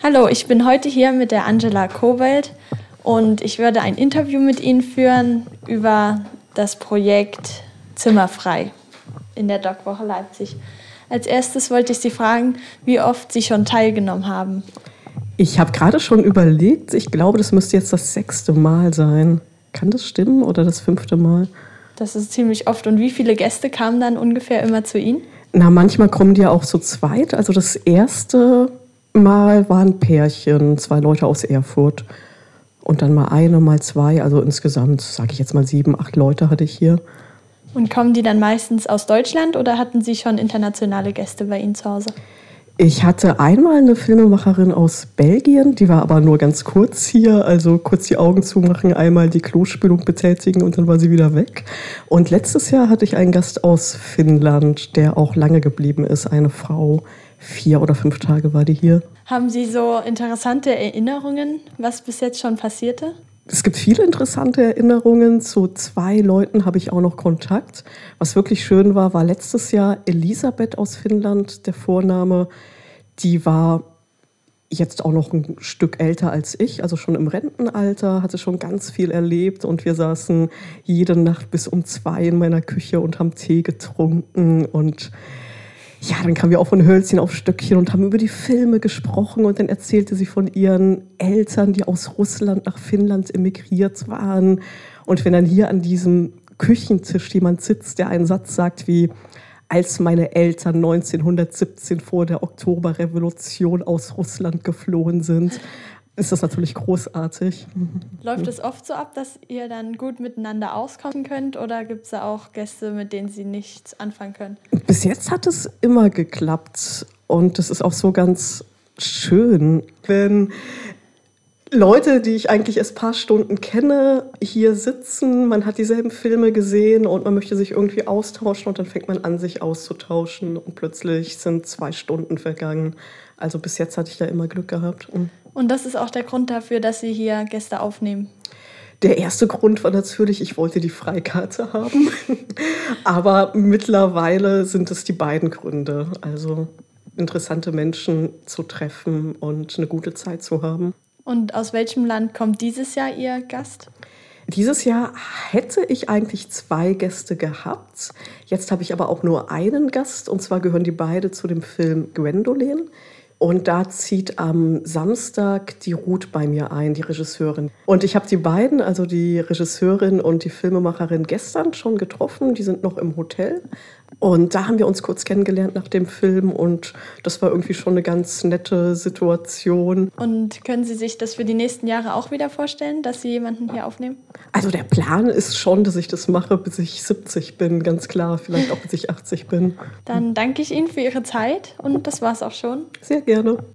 Hallo, ich bin heute hier mit der Angela Kowelt und ich werde ein Interview mit Ihnen führen über das Projekt Zimmerfrei in der DocWoche Leipzig. Als erstes wollte ich Sie fragen, wie oft Sie schon teilgenommen haben. Ich habe gerade schon überlegt, ich glaube, das müsste jetzt das 6. Mal sein. Kann das stimmen oder das 5. Mal? Das ist ziemlich oft. Und wie viele Gäste kamen dann ungefähr immer zu Ihnen? Na, manchmal kommen die ja auch zu zweit. Also das erste Mal waren Pärchen, 2 Leute aus Erfurt. Und dann mal eine, mal 2. Also insgesamt, sage ich jetzt mal 7, 8 Leute hatte ich hier. Und kommen die dann meistens aus Deutschland oder hatten Sie schon internationale Gäste bei Ihnen zu Hause? Ich hatte einmal eine Filmemacherin aus Belgien, die war aber nur ganz kurz hier, also kurz die Augen zumachen, einmal die Klospülung betätigen und dann war sie wieder weg. Und letztes Jahr hatte ich einen Gast aus Finnland, der auch lange geblieben ist, eine Frau. 4 oder 5 Tage war die hier. Haben Sie so interessante Erinnerungen, was bis jetzt schon passierte? Es gibt viele interessante Erinnerungen. Zu 2 Leuten habe ich auch noch Kontakt. Was wirklich schön war, war letztes Jahr Elisabeth aus Finnland, der Vorname. Die war jetzt auch noch ein Stück älter als ich, also schon im Rentenalter, hatte schon ganz viel erlebt. Und wir saßen jede Nacht bis um 2 in meiner Küche und haben Tee getrunken. Und ja, dann kamen wir auch von Hölzchen auf Stöckchen und haben über die Filme gesprochen. Und dann erzählte sie von ihren Eltern, die aus Russland nach Finnland emigriert waren. Und wenn dann hier an diesem Küchentisch jemand sitzt, der einen Satz sagt wie: Als meine Eltern 1917 vor der Oktoberrevolution aus Russland geflohen sind, ist das natürlich großartig. Läuft es oft so ab, dass ihr dann gut miteinander auskommen könnt oder gibt es da auch Gäste, mit denen Sie nichts anfangen können? Bis jetzt hat es immer geklappt und das ist auch so ganz schön, wenn Leute, die ich eigentlich erst ein paar Stunden kenne, hier sitzen, man hat dieselben Filme gesehen und man möchte sich irgendwie austauschen und dann fängt man an, sich auszutauschen und plötzlich sind 2 Stunden vergangen. Also bis jetzt hatte ich da immer Glück gehabt. Und das ist auch der Grund dafür, dass Sie hier Gäste aufnehmen? Der erste Grund war natürlich, ich wollte die Freikarte haben. Aber mittlerweile sind es die beiden Gründe. Also interessante Menschen zu treffen und eine gute Zeit zu haben. Und aus welchem Land kommt dieses Jahr Ihr Gast? Dieses Jahr hätte ich eigentlich 2 Gäste gehabt. Jetzt habe ich aber auch nur einen Gast. Und zwar gehören die beide zu dem Film Gwendolen. Und da zieht am Samstag die Ruth bei mir ein, die Regisseurin. Und ich habe die beiden, also die Regisseurin und die Filmemacherin, gestern schon getroffen. Die sind noch im Hotel. Und da haben wir uns kurz kennengelernt nach dem Film. Und das war irgendwie schon eine ganz nette Situation. Und können Sie sich das für die nächsten Jahre auch wieder vorstellen, dass Sie jemanden hier aufnehmen? Also der Plan ist schon, dass ich das mache, bis ich 70 bin, ganz klar. Vielleicht auch, bis ich 80 bin. Dann danke ich Ihnen für Ihre Zeit und das war's auch schon. Sehr gerne.